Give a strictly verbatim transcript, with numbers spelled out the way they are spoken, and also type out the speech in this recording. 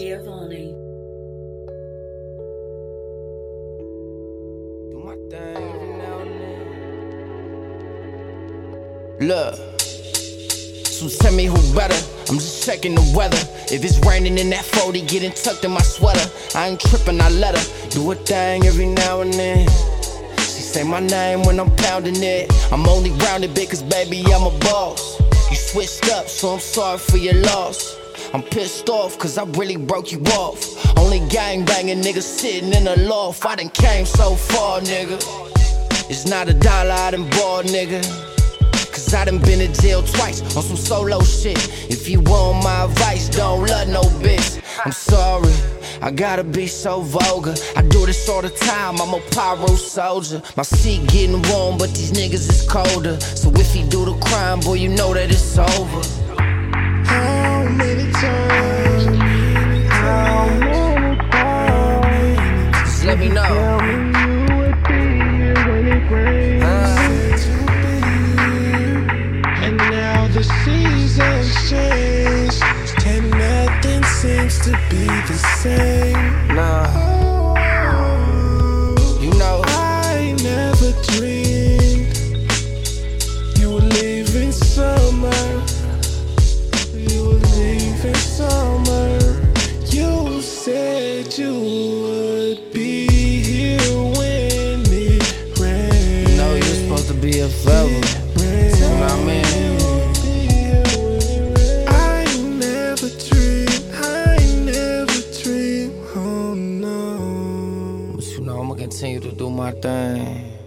Giovanni. Do my thing every now and then. Look, so tell me who better. I'm just checking the weather. If it's raining in that forty, getting tucked in my sweater. I ain't tripping, I let her do a thing every now and then. She say my name when I'm pounding it. I'm only rounded bit cause baby I'm a boss. You switched up, so I'm sorry for your loss. I'm pissed off cause I really broke you off. Only gang banging niggas sitting in the loft. I done came so far, nigga. It's not a dollar I done bought, nigga. Cause I done been to jail twice on some solo shit. If you want my advice, don't love no bitch. I'm sorry, I gotta be so vulgar. I do this all the time, I'm a pyro soldier. My seat getting warm, but these niggas is colder. So if he do the crime, boy, you know that it's over. How many times? How many times? Just let me know. Tell me you would be here when it rains. Uh. And now the seasons change, and nothing seems to be the same. Nah, you know I never dreamed you would leave in summer. You would leave in summer. You said you would be here when it rains. You know you're supposed to be here forever. You know what I mean? I never dreamed, I never dreamed, oh no. But you know I'ma continue to do my thing.